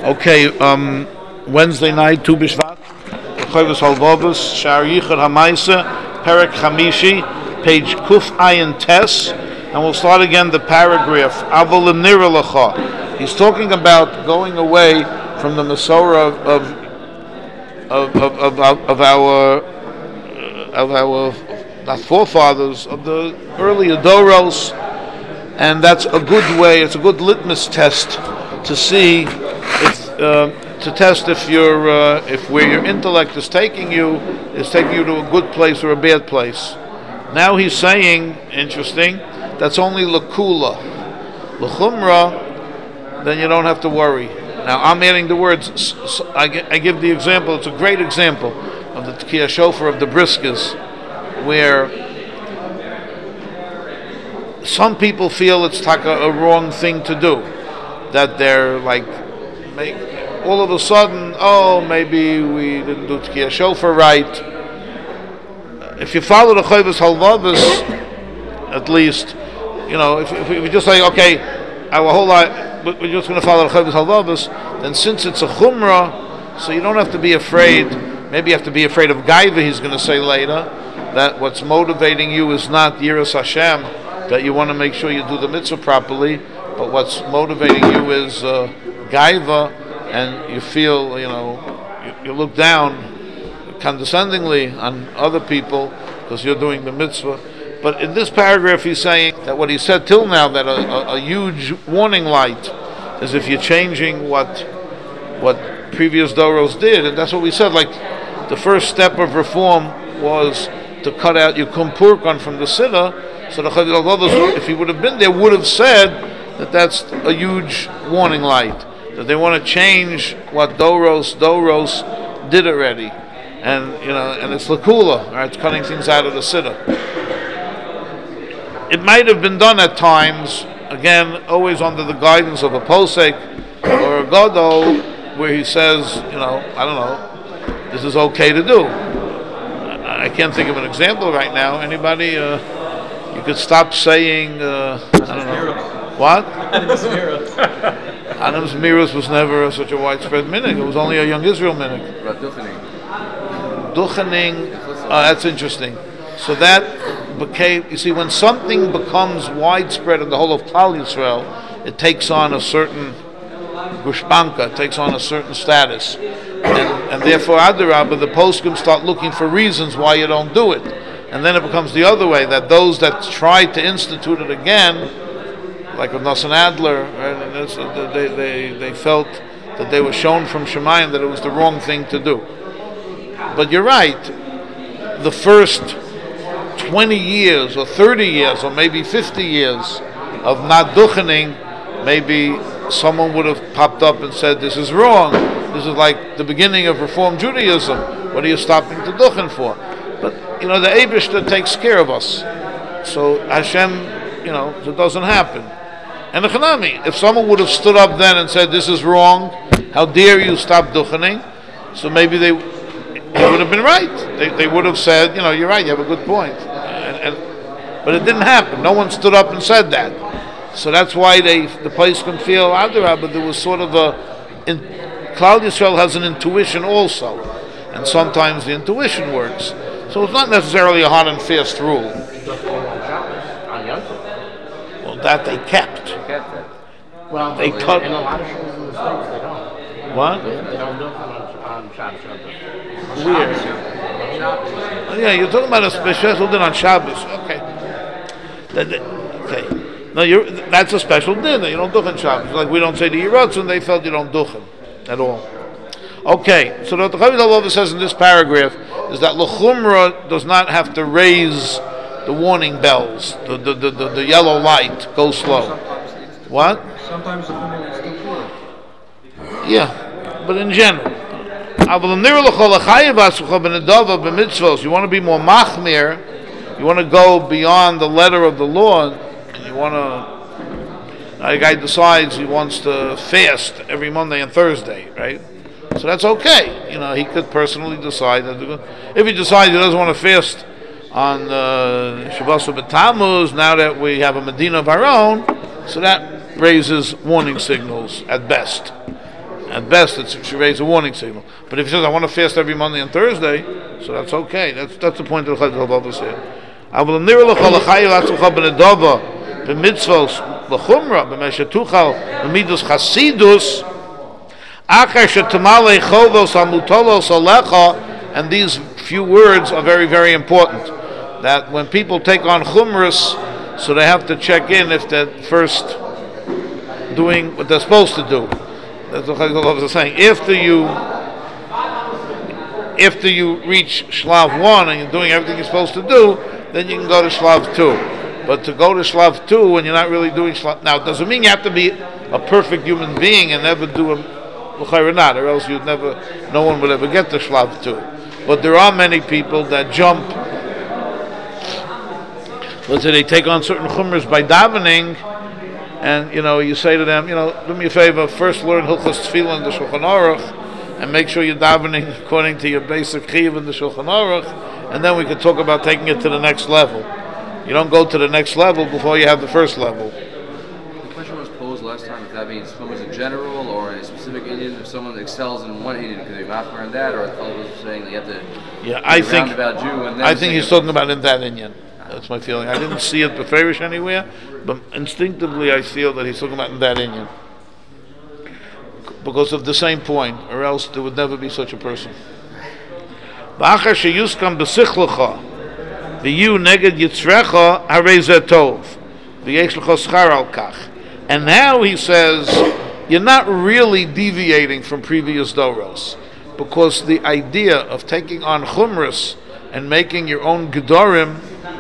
Okay, Wednesday night, Tu B'Shvat, Chovos Halvavos, Sha'ar Yichud HaMaisa, Perek Chamishi, page Kuf Ayin Tes, and we'll start again the paragraph. Aval Nira Lacha. He's talking about going away from the Masorah of our not forefathers, of the early Adoros, and that's a good way. It's a good litmus test to see if to test if where your intellect is taking you to a good place or a bad place. Now he's saying, interesting, that's only lakula, l'chumra, then you don't have to worry. Now I'm adding the words. I give the example. It's a great example of the Tkiya Shofar of the Briskas, where some people feel it's a wrong thing to do, that they're like, all of a sudden, maybe we didn't do Tkiya Shofar right. If you follow the Chovos Halvavos, at least, if we just say, okay, our whole life, we're just going to follow the Chovos Halvavos, then since it's a Chumrah, so you don't have to be afraid. Maybe you have to be afraid of Gaiva, he's going to say later, that what's motivating you is not Yiras Hashem, that you want to make sure you do the mitzvah properly, but what's motivating you is Gaiva, and you feel, you look down condescendingly on other people because you're doing the mitzvah. But in this paragraph he's saying that what he said till now, that a huge warning light is if you're changing what previous Doros did, and that's what we said, like the first step of reform was to cut out Yukum Purkan from the Siddur. So the Chovos Halvavos, if he would have been there, would have said that that's a huge warning light, that they want to change what Doros did already, and and it's lakula, right? It's cutting things out of the Siddur. It might have been done at times, again, always under the guidance of a posek or a gadol, where he says, I don't know, this is okay to do. I can't think of an example right now. Anybody? You could stop saying, I don't know. What? Adam's Miras was never such a widespread minhag. It was only a young Israel minhag. Duchening, that's interesting. So that became, you see, when something becomes widespread in the whole of Klal Yisrael, it takes on a certain gushpanka, it takes on a certain status. And therefore, Adarabah, the poskim start looking for reasons why you don't do it. And then it becomes the other way, that those that tried to institute it again, like with Nosson Adler, right, they felt that they were shown from Shemayim that it was the wrong thing to do. But you're right, the first 20 years or 30 years or maybe 50 years of not duchening, maybe someone would have popped up and said, this is wrong. This is like the beginning of Reform Judaism. What are you stopping to duchen for? But, the Eibishter takes care of us. So Hashem, it doesn't happen. And the Chanami, if someone would have stood up then and said, this is wrong, how dare you stop duchening? So maybe they would have been right. They would have said, you're right, you have a good point. But it didn't happen. No one stood up and said that. So that's why the place can feel Adarabah, but there was sort of Klal Yisrael has an intuition also. And sometimes the intuition works. So it's not necessarily a hard and fast rule. Well, that they kept. Well, they cut. In a lot of schools in the States, they don't. What? They don't do it on Shabbos. Weird. Yeah, you're talking about a special din on Shabbos. Okay. Okay. No, that's a special din. You don't do it on Shabbos. Like we don't say the Yiratzon, they felt you don't do it at all. Okay, so what the Chovos Halvavos says in this paragraph is that l'chumra does not have to raise the warning bells, the yellow light, go slow. What? Sometimes the chumrah is still poor. Yeah, but in general. You want to be more machmir, you want to go beyond the letter of the law, and you want to, a guy decides he wants to fast every Monday and Thursday, right? So that's okay. He could personally decide that. If he decides he doesn't want to fast on Shabbos B'Tammuz, now that we have a Medina of our own, so that raises warning signals at best. At best, it should raise a warning signal. But if he says, I want to fast every Monday and Thursday, so that's okay. That's the point of the Chayil Halvavos here. I will near l'chalachayu atzulcha b'nedava b'mitzvos l'chumra b'meshetuchal b'midos chasidus achar shetamale chovos hamutolos alecha. And these few words are very, very important. That when people take on chumras, so they have to check in if they're first doing what they're supposed to do. That's what Chayil is saying. After you reach Shlav 1 and you're doing everything you're supposed to do, then you can go to Shlav 2. But to go to Shlav 2 when you're not really doing Shlav... Now, it doesn't mean you have to be a perfect human being and never do a L'chayra, or else no one would ever get to Shlav 2. But there are many people that jump. Let's say they take on certain chumras by davening, and you say to them, do me a favor, first learn Hilchos Tefillah in the Shulchan Aruch, and make sure you're davening according to your basic chiyuv in the Shulchan Aruch, and then we can talk about taking it to the next level. You don't go to the next level before you have the first level. The question was posed last time if that means chumras in general or a specific Indian, if someone excels in one Indian, could they be mafkar in that, or the fellow was saying that you have to I think Jew and then I think he's talking about in that Indian. That's my feeling. I didn't see it beferish anywhere, but instinctively I feel that he's talking about in that Indian. Because of the same point, or else there would never be such a person. V'achar sheyuskam b'sichlecha v'yu neged yitzrecha harei zeh tov v'yesh lecha schar al kach. And now he says, you're not really deviating from previous doros, because the idea of taking on chumras and making your own gedorim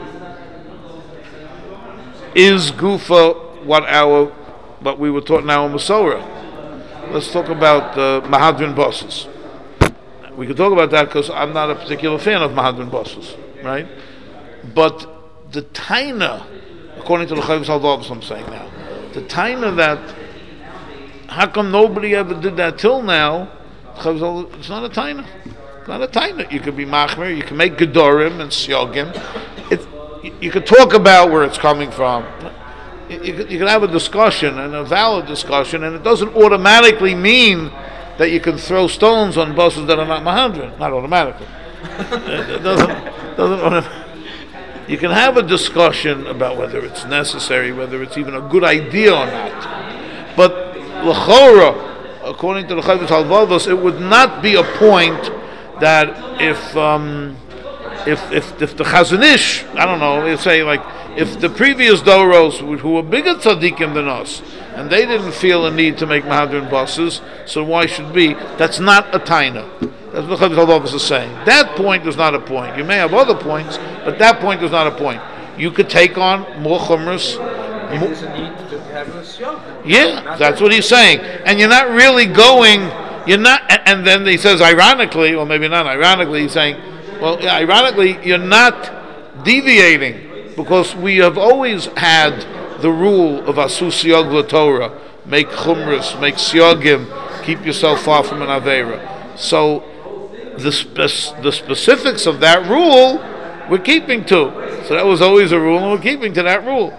is gufa what we were taught now in Masorah. Let's talk about Mahadrin bosses. We could talk about that because I'm not a particular fan of Mahadrin bosses, right? But the taina, according to the Chayil Halvavos, I'm saying now, the taina that how come nobody ever did that till now? It's not a taina. It's not a taina. You could be machmer, you can make gedorim and syogim. You could talk about where it's coming from. You can have a discussion, and a valid discussion, and it doesn't automatically mean that you can throw stones on buses that are not Mahadrin. Not automatically. It doesn't. You can have a discussion about whether it's necessary, whether it's even a good idea or not. But l'chora, according to the Chayil Halvavos, it would not be a point that if the Chazon Ish, I don't know, they say like if the previous Doros who were bigger tzaddikim than us, and they didn't feel a need to make Mahadrin buses, so why should we? That's not a taina. That's what the Chayil Halvavos is saying. That point is not a point. You may have other points, but that point is not a point. You could take on more chumras. There's a need to have a syog. Yeah, that's what he's saying. And you're not really going, and then he says ironically, or maybe not ironically, he's saying, well, yeah, ironically, you're not deviating, because we have always had the rule of asu syog l'Torah, make chumras, make syogim, keep yourself far from an aveira. So the specifics of that rule we're keeping to. So that was always a rule, and we're keeping to that rule.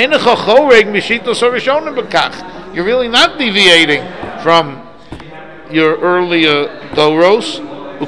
You're really not deviating from your earlier doros.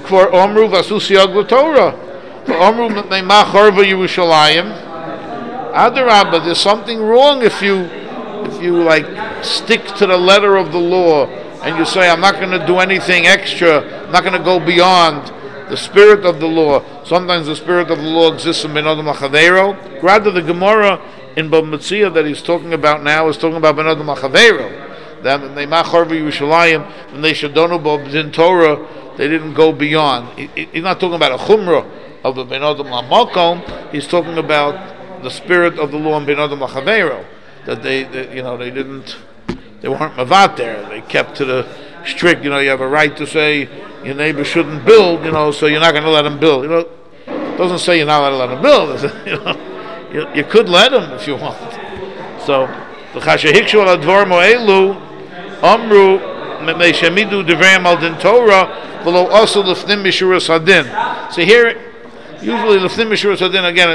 Adarabba, there's something wrong if you like stick to the letter of the law and you say, I'm not going to do anything extra, I'm not going to go beyond the spirit of the law. Sometimes the spirit of the law exists in Ben Adam L'Chaveiro. Rather, the Gemara in Bava Metzia that he's talking about now is talking about Ben Adam L'Chaveiro. That they Macharva Yerushalayim, and they Shadonu B'Din Torah, they didn't go beyond. He's not talking about a chumrah of the Ben Adam L'Makom. He's talking about the spirit of the law in Ben Adam L'Chaveiro. That they weren't mavat there. They kept to the strict. You have a right to say your neighbor shouldn't build. So you're not going to let him build. It doesn't say you're not allowed to let him build. You could let him if you want. So the Chashahikshu al Advar Mo'elu Amru Meishamidu Devreim al Din Torah V'lo also Lefnim Mishuras Hadin. So here, usually Lefnim Mishuras Hadin again.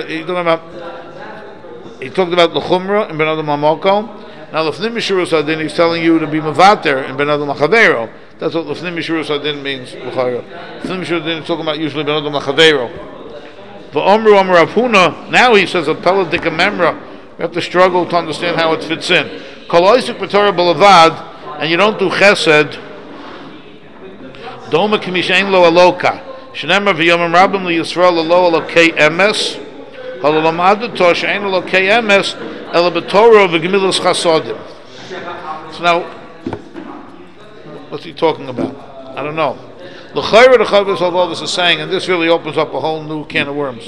He talked about the Chumrah in Ben Adam L'Makom. Now Lefnim Mishuras Hadin, he's telling you to be Mavater in Ben Adam L'Chaveiro. That's what Lefnim Yishurus Adin means. Lefnim Yishurus Adin is talking about usually Ben Adam Lachavero. V'omru Amar Rav Huna, now he says a Peladik Memra. We have to struggle to understand how it fits in. Kol Oisik B'Torah B'Levad, and you don't do Chesed. Doma K'mishein Lo Aloka. Shneimar V'Yomim Rabim LiYisrael Lo Alokei Emes. Halalam Adato She'ein Alokei Emes Ela B'Torah V'Gemilas Chasodim. So now, what's he talking about? I don't know. The Chayra the Chavos Halvavos is saying, and this really opens up a whole new can of worms.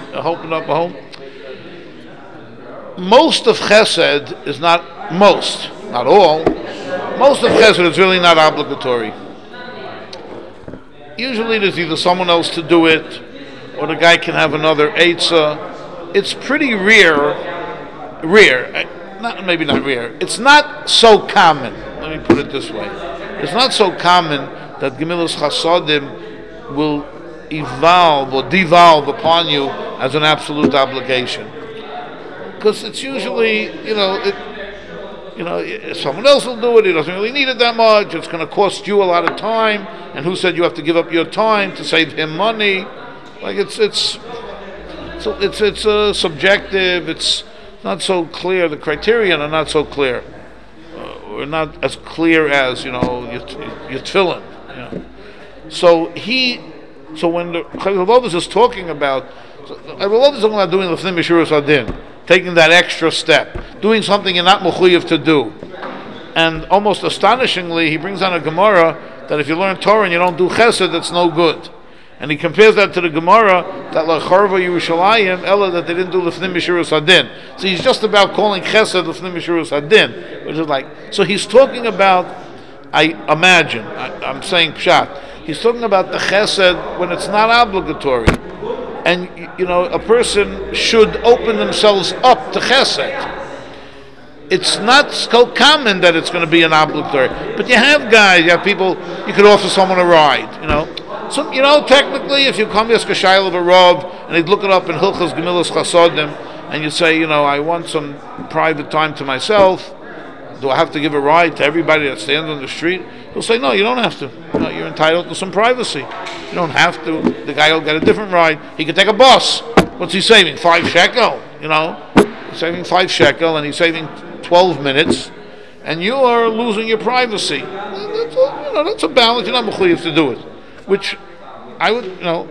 Most of Chesed is not not all. Most of Chesed is really not obligatory. Usually there's either someone else to do it, or the guy can have another Eitzah. It's pretty rare, maybe not rare. It's not so common. Let me put it this way. It's not so common that Gemilas Chasodim will evolve or devolve upon you as an absolute obligation. Because it's usually, if someone else will do it, he doesn't really need it that much, it's going to cost you a lot of time, and who said you have to give up your time to save him money? Like it's subjective, it's not so clear, the criterion are not so clear. We're not as clear as, your tefillin. So when the Chavos is talking about, Chavos is talking about doing Lefnim Yishurus Adin, taking that extra step, doing something you're not mechuyev to do. And almost astonishingly, he brings on a Gemara that if you learn Torah and you don't do Chesed, that's no good. And he compares that to the Gemara that Lacharva Yerushalayim Ella that they didn't do Lefnim Yishurus Adin. So he's just about calling Chesed Lefnim Yishurus Adin, which is like, so he's talking about, I imagine, I'm saying Pshat, he's talking about the Chesed when it's not obligatory. And, a person should open themselves up to Chesed. It's not so common that it's going to be an obligatory. But you have guys, you have people, you could offer someone a ride, So, technically, if you come to ask a shayla of a Rav, and he'd look it up in Hilchas Gemilas Chasodim, and you say, I want some private time to myself, do I have to give a ride to everybody that stands on the street? He'll say, no, you don't have to. No, you're entitled to some privacy. You don't have to. The guy will get a different ride. He can take a bus. What's he saving? 5 shekel, He's saving 5 shekel, and he's saving 12 minutes, and you are losing your privacy. That's a balance. You're not mechuyev to do it. Which I would,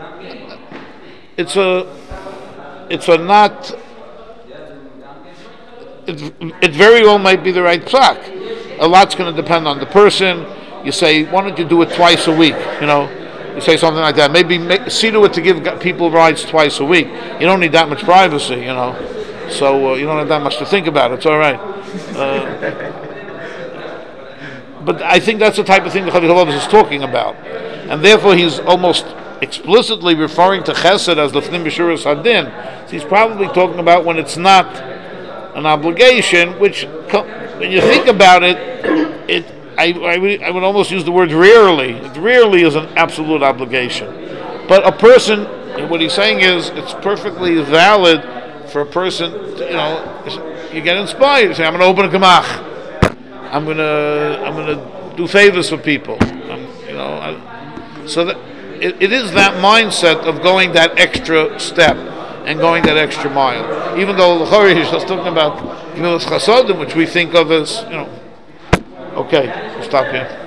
it very well might be the right psak. A lot's going to depend on the person. You say, why don't you do it twice a week? You say something like that. Maybe see to it to give people rides twice a week. You don't need that much privacy, So you don't have that much to think about. It's all right. But I think that's the type of thing that Chavos is talking about. And therefore he's almost explicitly referring to Chesed as Lefnim Yishurus Adin. So he's probably talking about when it's not an obligation, which, when you think about it, I would almost use the word rarely. It rarely is an absolute obligation. But a person, what he's saying is, it's perfectly valid for a person, you get inspired. You say, I'm going to open a gemach. I'm gonna do favors for people. So that it is that mindset of going that extra step and going that extra mile. Even though L'chari is just talking about Gemilas Chasodim, which we think of as, Okay, we'll stop here.